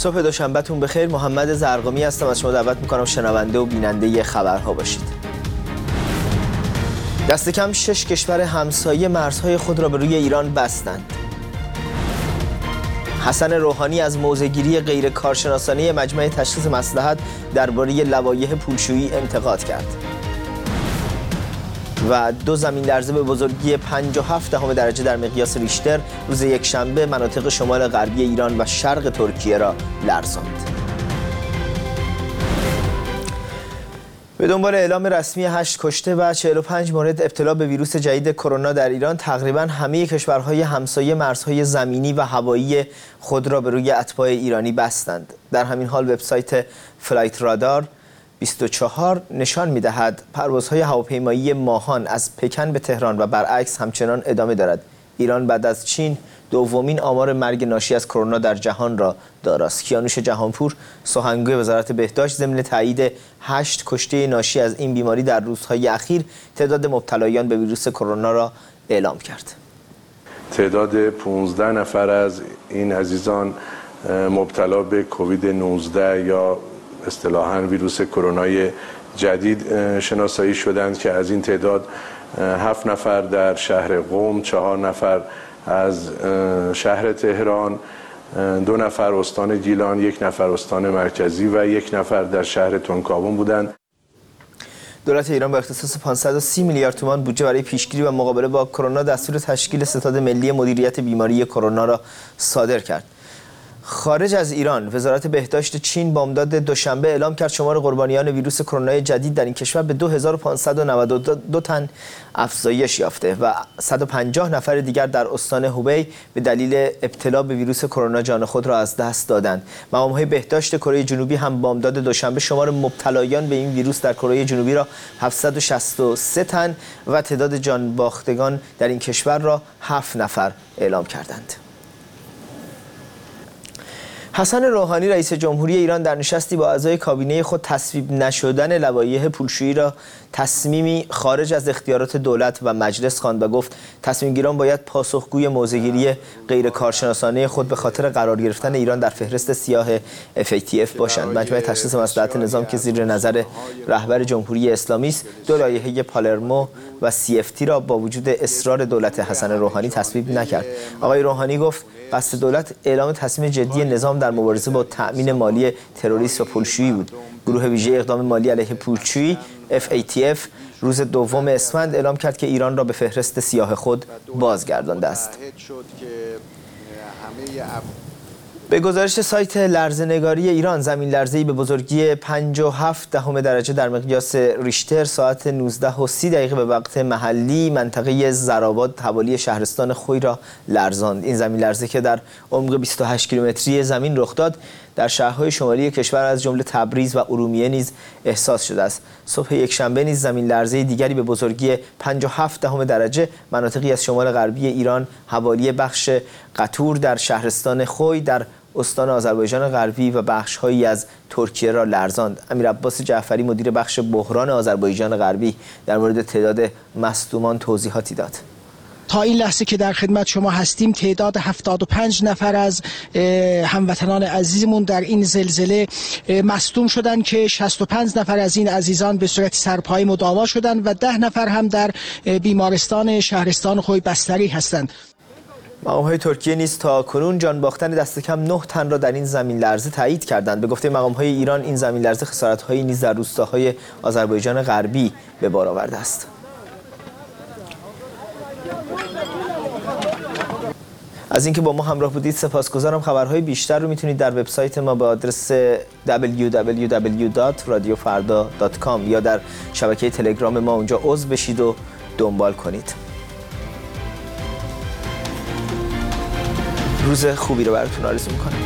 صبح دوشنبهتون بخیر. محمد زرقامی هستم. از شما دعوت میکنم شنونده و بیننده خبرها باشید. دست کم 6 کشور همسایه مرزهای خود را به روی ایران بستند. حسن روحانی از موضع‌گیری غیر کارشناسانه مجمع تشخیص مصلحت درباره لوایح پولشویی انتقاد کرد. و 2 زمین لرزه به بزرگی 5.7 درجه در مقیاس ریشتر روز یکشنبه مناطق شمال غربی ایران و شرق ترکیه را لرزاند. به دنبال اعلام رسمی 8 کشته و 45 مورد ابتلا به ویروس جدید کرونا در ایران، تقریباً همه کشورهای همسایه مرزهای زمینی و هوایی خود را به روی اتباع ایرانی بستند. در همین حال وبسایت فلایت رادار 24 نشان می‌دهد پروازهای هواپیمایی ماهان از پکن به تهران و برعکس همچنان ادامه دارد. ایران بعد از چین دومین آمار مرگ ناشی از کرونا در جهان را داراست. کیانوش جهانپور، سخنگوی وزارت بهداشت، ضمن تایید 8 کشته ناشی از این بیماری در روزهای اخیر تعداد مبتلایان به ویروس کرونا را اعلام کرد. تعداد 15 نفر از این عزیزان مبتلا به کووید 19 یا اصطلاحاً ویروس کرونای جدید شناسایی شدند که از این تعداد 7 نفر در شهر قم، 4 نفر از شهر تهران، 2 نفر استان گیلان، 1 نفر استان مرکزی و 1 نفر در شهر تونکاوون بودند. دولت ایران با اختصاص 530 میلیارد تومان بودجه برای پیشگیری و مقابله با کرونا دستور تشکیل ستاد ملی مدیریت بیماری کرونا را صادر کرد. خارج از ایران، وزارت بهداشت چین بامداد دوشنبه اعلام کرد شمار قربانیان ویروس کرونا جدید در این کشور به 2592 تن افزایش یافته و 150 نفر دیگر در استان هوبی به دلیل ابتلا به ویروس کرونا جان خود را از دست دادند. مقام‌های بهداشت کره جنوبی هم بامداد دوشنبه شمار مبتلایان به این ویروس در کره جنوبی را 763 تن و تعداد جان باختگان در این کشور را 7 نفر اعلام کردند. حسن روحانی رئیس جمهوری ایران در نشستی با اعضای کابینه خود تصویب نشدن لوایح پولشویی را تصمیمی خارج از اختیارات دولت و مجلس خواند و گفت تصمیمگیران باید پاسخگوی موضع‌گیری غیر کارشناسانه خود به خاطر قرار گرفتن ایران در فهرست سیاه FATF باشند. مجمع تشخیص مصلحت نظام که زیر نظر رهبر جمهوری اسلامی است، 2 لایحه پالرمو و CFT را با وجود اصرار دولت حسن روحانی تصویب نکرد. آقای روحانی گفت قصد دولت اعلام تصمیم جدی نظام در مبارزه با تأمین مالی تروریسم و پولشویی بود. گروه ویژه اقدام مالی علیه پولشویی FATF روز 2 اسفند اعلام کرد که ایران را به فهرست سیاه خود بازگردانده است. به گزارش سایت لرزه‌نگاری ایران، زمین لرزه‌ای به بزرگی 5.7 درجه در مقیاس ریشتر ساعت 19:30 به وقت محلی منطقه زرآباد حوالی شهرستان خوی را لرزاند. این زمین لرزه که در عمق 28 کیلومتری زمین رخ داد، در شهرهای شمالی کشور از جمله تبریز و ارومیه نیز احساس شده است. صبح یکشنبه نیز زمین لرزه دیگری به بزرگی 5.7 درجه مناطقی از شمال غربی ایران حوالی بخش قطور در شهرستان خوی در استان آذربایجان غربی و بخش‌هایی از ترکیه را لرزاند. امیر عباس جعفری مدیر بخش بحران آذربایجان غربی در مورد تعداد مصدومان توضیحاتی داد. تا این لحظه که در خدمت شما هستیم تعداد 75 نفر از هموطنان عزیزمون در این زلزله مصدوم شدند که 65 نفر از این عزیزان به صورت سرپایی مداوا شدند و 10 نفر هم در بیمارستان شهرستان خوی بستری هستند. مقام‌های ترکیه نیز تا کنون جان باختن دست کم 9 تن را در این زمین لرزه تایید کردند. به گفته مقام‌های ایران این زمین لرزه خسارت‌هایی نیز در روستاهای آذربایجان غربی به بار آورده است. از اینکه با ما همراه بودید سپاسگزارم. خبرهای بیشتر رو میتونید در وبسایت ما به آدرس www.radiofarda.com یا در شبکه تلگرام ما اونجا عضو بشید و دنبال کنید. روز خوبی رو براتون آرزو میکنم.